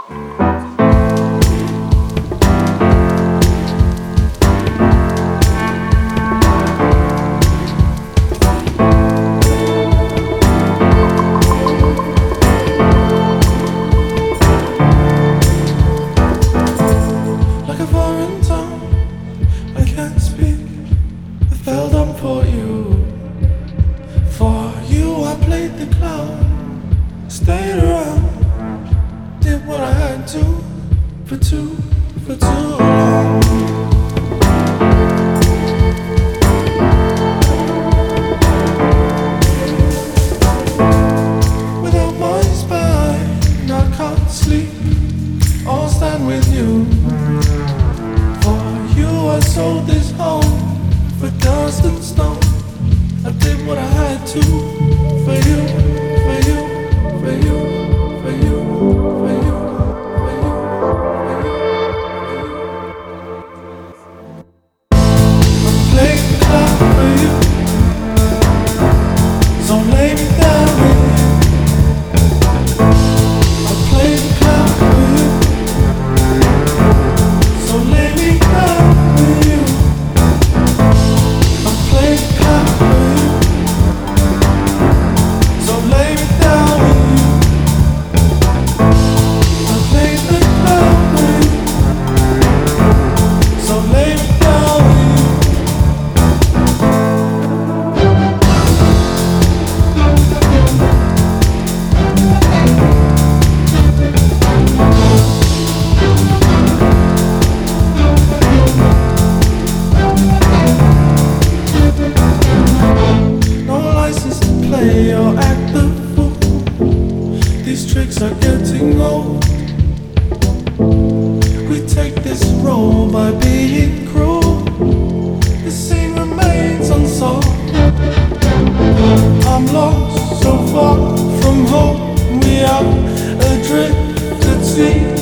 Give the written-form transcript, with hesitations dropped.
Like a foreign tongue, I can't speak. I fell down for you. For you, I played the clown, stayed around, did what I had to for too long. Without my spine, I can't sleep or stand with you. For you, I sold this home for dust and stone. I did what I had to for you, for you, for you, for you, for you, for you, for you. I played the clown for you, so lay me down with you. I played the clown for you, so lay me down with you. I played the clown for you, so lay me down with you. I played the clown for you, so lay me down with you. No license to play or act the fool. These tricks are getting old. We take this role by being cruel. The scene remains unsolved. I'm lost so far from home. We are adrift at sea.